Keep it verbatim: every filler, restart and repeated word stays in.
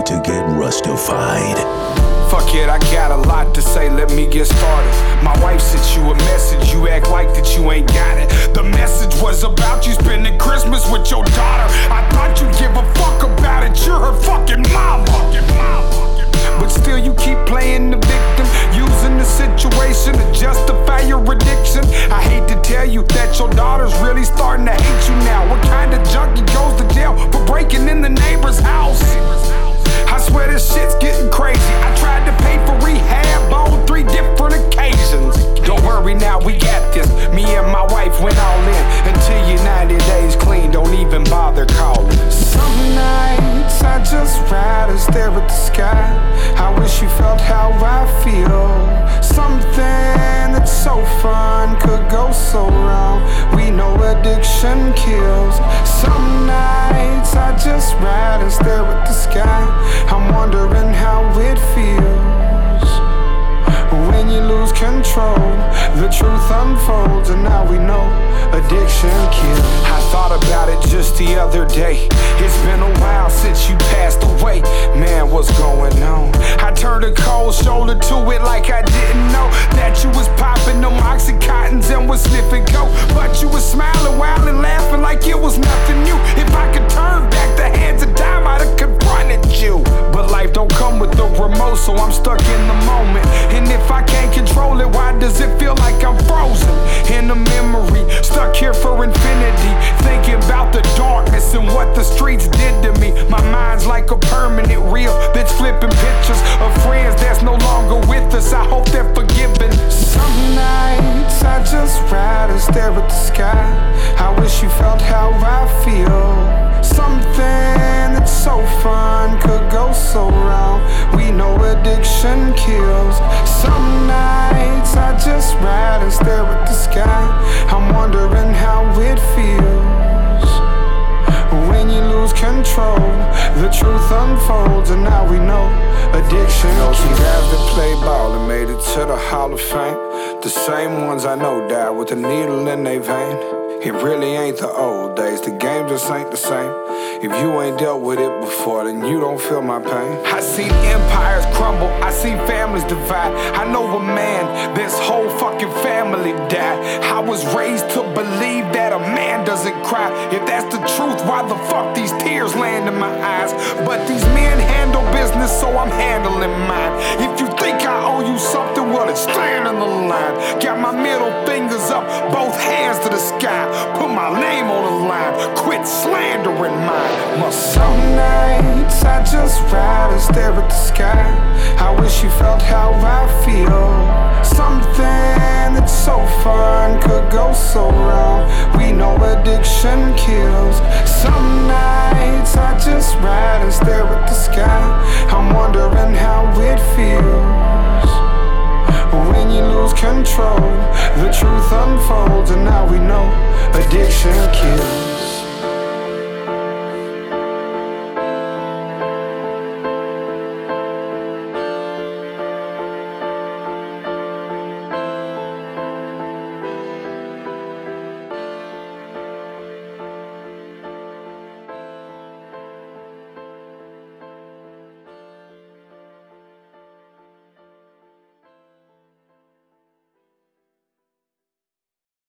about to get rustified. Fuck it, I got a lot to say, let me get started. My wife sent you a message, you act like that you ain't got it. The message was about you spending Christmas with your daughter. I thought you'd give a fuck about it, you're her fucking mama. But still you keep playing the victim, using the situation to justify your addiction. I hate to tell you that your daughter's really starting to hate you now. What kind of junkie goes to jail for breaking in the neighbor's house? I swear this shit's getting crazy. I tried to pay for rehab on three different occasions. Don't worry now, we got this. Me and my wife went all in. Until you're ninety days clean, don't even bother calling. Some nights I just ride and stare at the sky. I wish you felt how I feel. Something that's so fun could go so wrong. We know addiction kills. Some nights I just ride and stare at the sky. I'm wondering how it feels when you lose control. The truth unfolds and now we know addiction kills. I thought about it just the other day. It's been a while since you passed away. Man, what's going on? I turned a cold shoulder to it like I didn't know that you was popping them Oxycontins and was sniffing coke. But you was smiling wild and laughing like it was nothing new. If I could turn back the hands of time, I'd have confronted you. But life don't come with the remote, so I'm stuck in the moment. And if I can't control it, why does it feel like I'm frozen in a memory? Stuck here for infinity, thinking about the darkness and what the streets did to me. My mind's like a permanent reel that's flipping pictures of friends that's no longer with us. I hope they're forgiven. Some nights I just ride and stare at the sky. I wish you felt how I feel. Something that's so fun could go so wrong. We know addiction kills. Some nights I just ride and stare at the sky. I'm wondering how it feels when you lose control. The truth unfolds and now we know addiction kills. Some guys that play ball and made it to the Hall of Fame, the same ones I know died with a needle in their vein. It really ain't the old days, the game just ain't the same. If you ain't dealt with it before, then you don't feel my pain. I seen empires crumble, I seen families divide. I know a man, this whole fucking family died. I was raised to believe that a man doesn't cry. If that's the truth, why the fuck these tears land in my eyes? But these men handle business, so I'm handling mine. If you think I owe you something, well then stand in the line. Got my middle fingers up, both hands to the sky. Put my name on the line, quit slandering mine. Some nights I just ride and stare at the sky. I wish you felt how I feel. Something that's so fun could go so wrong. We know addiction kills. Some nights I just ride and stare at the sky. I'm wondering how it feels when you lose control. The truth unfolds and now we know addiction kills.